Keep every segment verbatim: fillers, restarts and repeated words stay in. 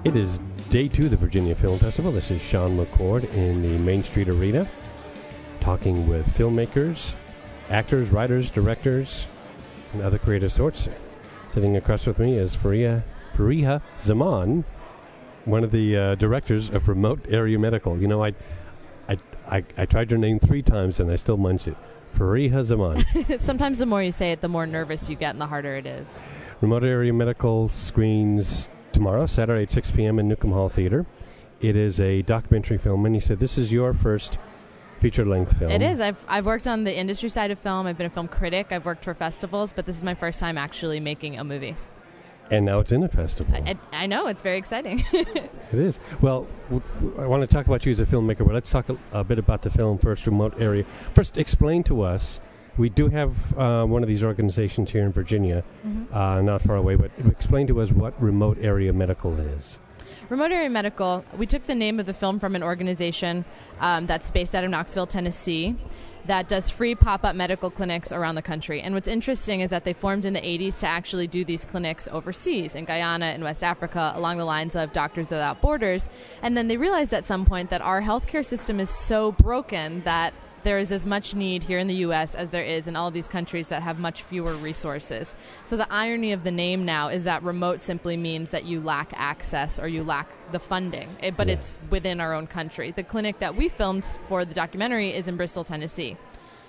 It is day two of the Virginia Film Festival. This is Sean McCord in the Main Street Arena, talking with filmmakers, actors, writers, directors, and other creative sorts. Sitting across with me is Fariha, Fariha Zaman, one of the uh, directors of Remote Area Medical. You know, I, I, I, I tried your name three times and I still munched it. Fariha Zaman. Sometimes the more you say it, the more nervous you get and the harder it is. Remote Area Medical screens tomorrow, Saturday at six p.m. in Newcomb Hall Theater. It is a documentary film, and you said this is your first feature-length film. It is. I've I've worked on the industry side of film. I've been a film critic. I've worked for festivals, but this is my first time actually making a movie. And now it's in a festival. I, I, I know. It's very exciting. It is. Well, w- w- I want to talk about you as a filmmaker, but let's talk a, a bit about the film first, Remote Area. First, explain to us. We do have uh, one of these organizations here in Virginia, mm-hmm. uh, not far away, but explain to us what Remote Area Medical is. Remote Area Medical, we took the name of the film from an organization um, that's based out of Knoxville, Tennessee, that does free pop-up medical clinics around the country. And what's interesting is that they formed in the eighties to actually do these clinics overseas, in Guyana, in West Africa, along the lines of Doctors Without Borders. And then they realized at some point that our healthcare system is so broken that there is as much need here in the U S as there is in all of these countries that have much fewer resources. So the irony of the name now is that remote simply means that you lack access or you lack the funding, it, but yeah. It's within our own country. The clinic that we filmed for the documentary is in Bristol, Tennessee.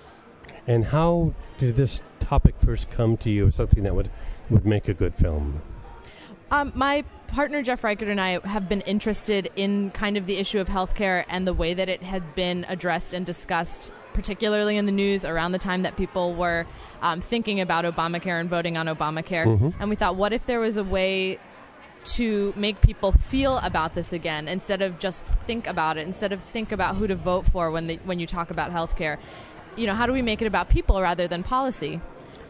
And how did this topic first come to you as something that would, would make a good film? Um, my partner, Jeff Reichert, and I have been interested in kind of the issue of healthcare and the way that it had been addressed and discussed, particularly in the news around the time that people were um, thinking about Obamacare and voting on Obamacare. Mm-hmm. And we thought, what if there was a way to make people feel about this again instead of just think about it, instead of think about who to vote for when they, when you talk about healthcare? You know, how do we make it about people rather than policy?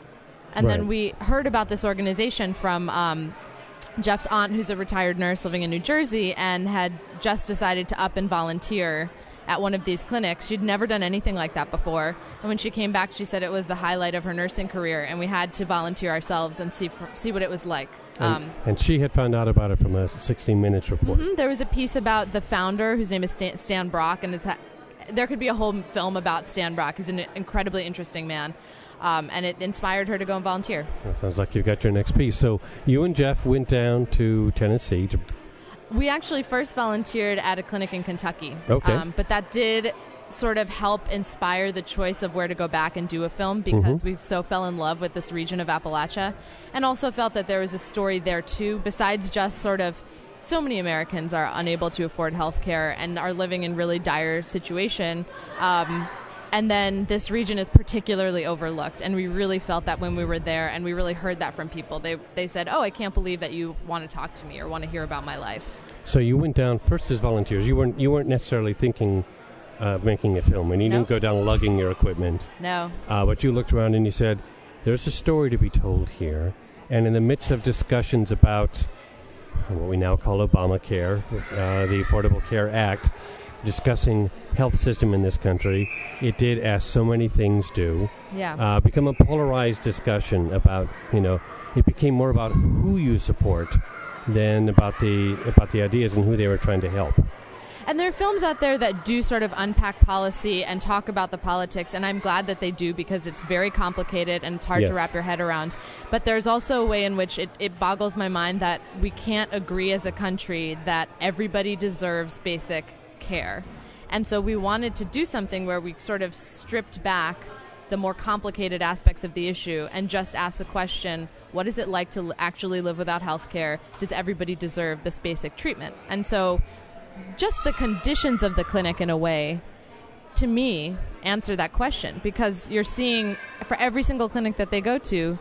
And right. Then we heard about this organization from Um, Jeff's aunt, who's a retired nurse living in New Jersey, and had just decided to up and volunteer at one of these clinics. She'd never done anything like that before. And when she came back, she said it was the highlight of her nursing career, and we had to volunteer ourselves and see for, see what it was like. And, um, and she had found out about it from a sixty minutes report. Mm-hmm, there was a piece about the founder, whose name is Stan, Stan Brock, and it's ha- there could be a whole film about Stan Brock. He's an incredibly interesting man. Um, and it inspired her to go and volunteer. That sounds like you've got your next piece. So you and Jeff went down to Tennessee. To we actually first volunteered at a clinic in Kentucky. Okay. Um, but that did sort of help inspire the choice of where to go back and do a film, because mm-hmm. we so fell in love with this region of Appalachia, and also felt that there was a story there too, besides just sort of so many Americans are unable to afford health care and are living in really dire situation. Um And then this region is particularly overlooked, and we really felt that when we were there, and we really heard that from people. They they said, oh, I can't believe that you want to talk to me or want to hear about my life. So you went down first as volunteers. You weren't you weren't necessarily thinking of making a film, and you nope. didn't go down lugging your equipment. No. Uh, but you looked around and you said, there's a story to be told here. And in the midst of discussions about what we now call Obamacare, uh, the Affordable Care Act, discussing health system in this country, it did, as so many things do, yeah. uh, become a polarized discussion about, you know, it became more about who you support than about the about the ideas and who they were trying to help. And there are films out there that do sort of unpack policy and talk about the politics, and I'm glad that they do, because it's very complicated and it's hard yes. to wrap your head around. But there's also a way in which it, it boggles my mind that we can't agree as a country that everybody deserves basic care. And so we wanted to do something where we sort of stripped back the more complicated aspects of the issue and just asked the question, what is it like to l- actually live without health care? Does everybody deserve this basic treatment? And so just the conditions of the clinic, in a way, to me, answer that question, because you're seeing, for every single clinic that they go to,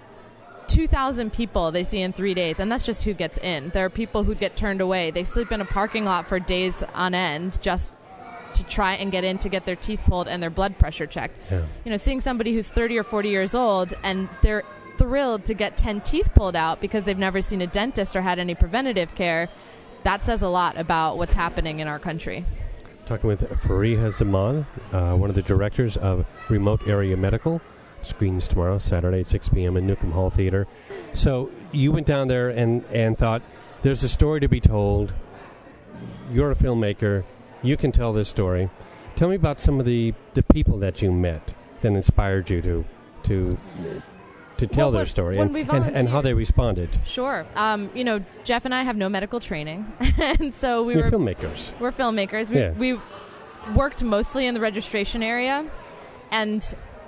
two thousand people they see in three days, and that's just who gets in. There are people who get turned away. They sleep in a parking lot for days on end just to try and get in to get their teeth pulled and their blood pressure checked. Yeah. You know, seeing somebody who's thirty or forty years old and they're thrilled to get ten teeth pulled out because they've never seen a dentist or had any preventative care, that says a lot about what's happening in our country. Talking with Fariha Zaman, uh, one of the directors of Remote Area Medical. Screens tomorrow, Saturday at six p.m. in Newcomb Hall Theater. So you went down there and, and thought, there's a story to be told. You're a filmmaker. You can tell this story. Tell me about some of the, the people that you met that inspired you to to to tell Well, their when- story when and, we and, and how volunteered- they responded. Sure. Um, you know, Jeff and I have no medical training, and so we You're were filmmakers. we're filmmakers. We, Yeah. we worked mostly in the registration area, and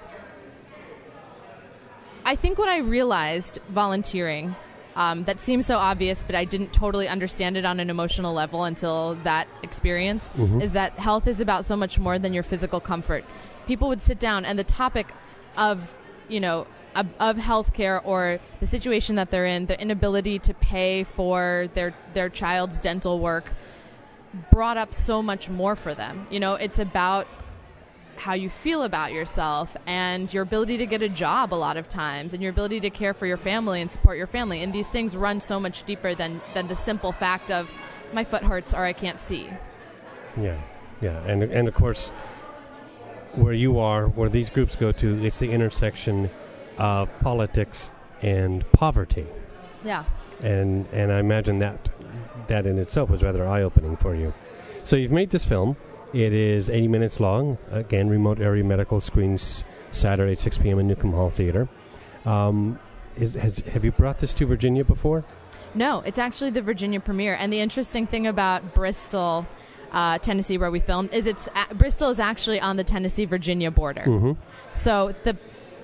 I think what I realized volunteering, um, that seems so obvious, but I didn't totally understand it on an emotional level until that experience, Mhm. is that health is about so much more than your physical comfort. People would sit down, and the topic of, you know, of, of healthcare or the situation that they're in, the inability to pay for their their child's dental work, brought up so much more for them. You know, it's about how you feel about yourself and your ability to get a job a lot of times and your ability to care for your family and support your family. And these things run so much deeper than, than the simple fact of my foot hurts or I can't see. Yeah, yeah, and and of course, where you are, where these groups go to, it's the intersection of politics and poverty, Yeah. and and I imagine that that in itself was rather eye-opening for you. So you've made this film. It is eighty minutes long. Again, remote area medical screens Saturday at six p.m. in Newcomb Hall Theater. Um, is, has, have you brought this to Virginia before? No, it's actually the Virginia premiere. And the interesting thing about Bristol, uh, Tennessee, where we filmed, is it's a- Bristol is actually on the Tennessee-Virginia border. Mm-hmm. So the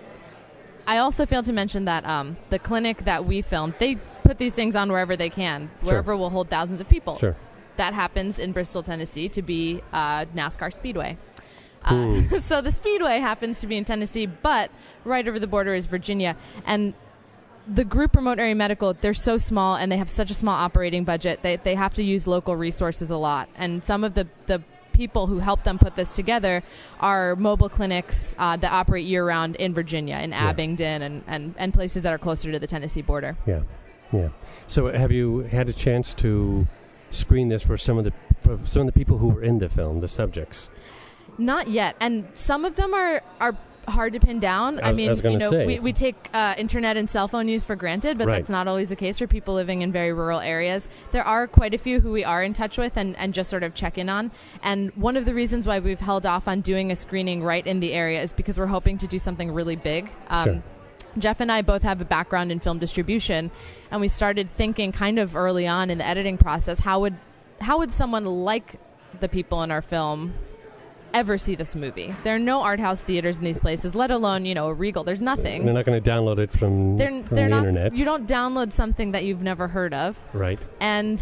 I also failed to mention that um, the clinic that we filmed, they put these things on wherever they can, Sure. wherever will hold thousands of people. Sure. That happens in Bristol, Tennessee, to be uh, NASCAR Speedway. Uh, Hmm. so the Speedway happens to be in Tennessee, but right over the border is Virginia. And the group Remote Area Medical, they're so small and they have such a small operating budget. They they have to use local resources a lot. And some of the, the people who help them put this together are mobile clinics uh, that operate year-round in Virginia, in Yeah. Abingdon, and, and, and places that are closer to the Tennessee border. Yeah, yeah. So have you had a chance to screen this for some of the for some of the people who were in the film, the subjects? Not yet, and some of them are are hard to pin down. I I was- mean, I was gonna you know, say. we, we take uh, internet and cell phone use for granted, but Right. that's not always the case for people living in very rural areas. There are quite a few who we are in touch with and, and just sort of check in on. And one of the reasons why we've held off on doing a screening right in the area is because we're hoping to do something really big. Um, Sure. Jeff and I both have a background in film distribution, and we started thinking kind of early on in the editing process, how would how would someone like the people in our film ever see this movie? There are no art house theaters in these places, let alone, you know, a Regal. There's nothing. They're not going to download it from, They're, from they're the not, internet, You don't download something that you've never heard of. right? And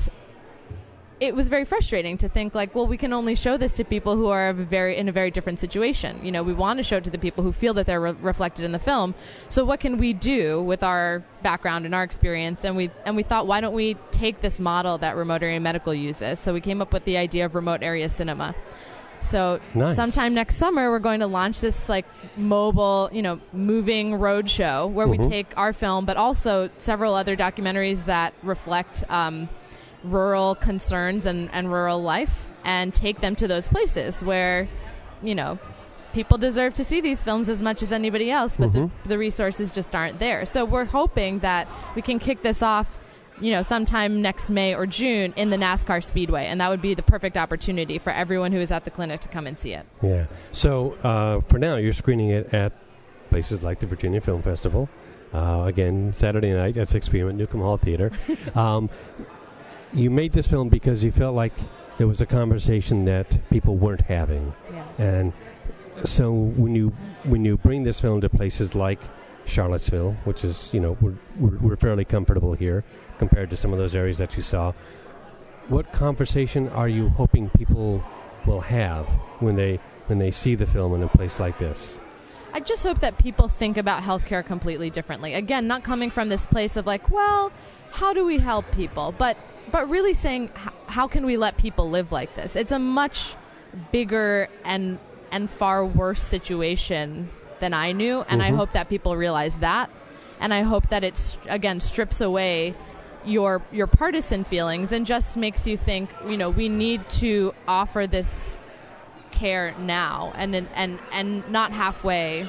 it was very frustrating to think like, well, we can only show this to people who are very in a very different situation. You know, we want to show it to the people who feel that they're re- reflected in the film. So what can we do with our background and our experience? And we and we thought, why don't we take this model that Remote Area Medical uses? So we came up with the idea of remote area cinema. So Nice. sometime next summer, we're going to launch this like mobile, you know, moving road show where Mhm. we take our film, but also several other documentaries that reflect um, rural concerns and, and rural life, and take them to those places where, you know, people deserve to see these films as much as anybody else, but Mhm. the, the resources just aren't there. So we're hoping that we can kick this off, you know, sometime next May or June in the NASCAR Speedway, and that would be the perfect opportunity for everyone who is at the clinic to come and see it. Yeah. So uh, for now, you're screening it at places like the Virginia Film Festival. Uh, again, Saturday night at six p.m. at Newcomb Hall Theater. um, you made this film because you felt like there was a conversation that people weren't having. Yeah. And so when you when you bring this film to places like Charlottesville, which is, you know, we're, we're, we're fairly comfortable here compared to some of those areas that you saw, what conversation are you hoping people will have when they when they see the film in a place like this? I just hope that people think about healthcare completely differently. Again, not coming from this place of like, well, how do we help people? But but really saying, h- how can we let people live like this? It's a much bigger and and far worse situation than I knew, and I Mhm. hope that people realize that. And I hope that it, st- again, strips away your your partisan feelings and just makes you think, you know, we need to offer this care now and and and not halfway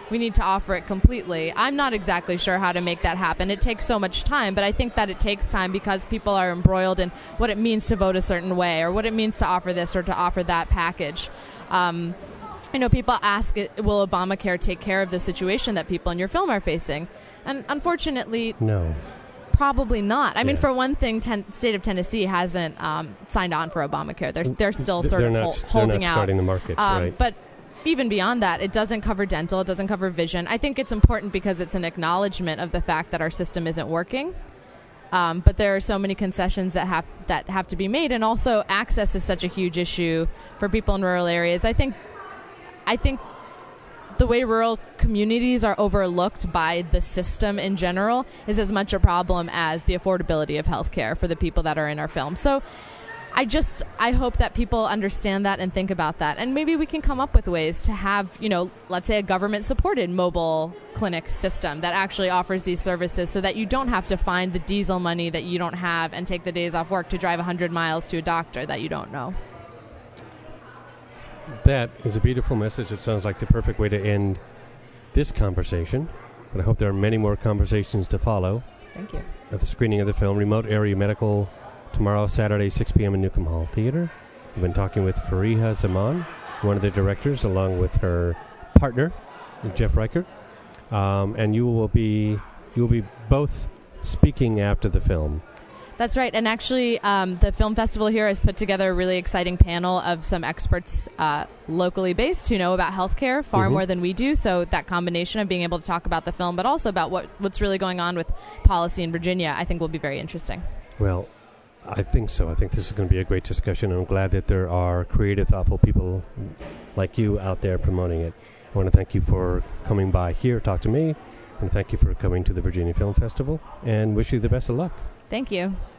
we need to offer it completely. I'm not exactly sure how to make that happen. It takes so much time, but I think that it takes time because people are embroiled in what it means to vote a certain way or what it means to offer this or to offer that package. Um, you know, people ask, will Obamacare take care of the situation that people in your film are facing? And unfortunately, no. Probably not. I yeah. mean, for one thing, ten, state of Tennessee hasn't um, signed on for Obamacare. They're they're still sort they're of not, hol- they're holding not out. starting the markets, um, right? But even beyond that, it doesn't cover dental. It doesn't cover vision. I think it's important because it's an acknowledgement of the fact that our system isn't working. Um, but there are so many concessions that have that have to be made, and also access is such a huge issue for people in rural areas. I think, I think. The way rural communities are overlooked by the system in general is as much a problem as the affordability of healthcare for the people that are in our film. So I just, I hope that people understand that and think about that. And maybe we can come up with ways to have, you know, let's say a government-supported mobile clinic system that actually offers these services so that you don't have to find the diesel money that you don't have and take the days off work to drive one hundred miles to a doctor that you don't know. That is a beautiful message. It sounds like the perfect way to end this conversation. But I hope there are many more conversations to follow. Thank you. At the screening of the film, Remote Area Medical, tomorrow, Saturday, six p.m. in Newcomb Hall Theater. We've been talking with Fariha Zaman, one of the directors, along with her partner, Jeff Reichert. Um, and you will be you will be both speaking after the film. That's right. And actually, um, the film festival here has put together a really exciting panel of some experts uh, locally based who know about healthcare far mm-hmm. more than we do. So that combination of being able to talk about the film, but also about what, what's really going on with policy in Virginia, I think will be very interesting. Well, I think so. I think this is going to be a great discussion. I'm glad that there are creative, thoughtful people like you out there promoting it. I want to thank you for coming by here, talk to me, and thank you for coming to the Virginia Film Festival, and wish you the best of luck. Thank you.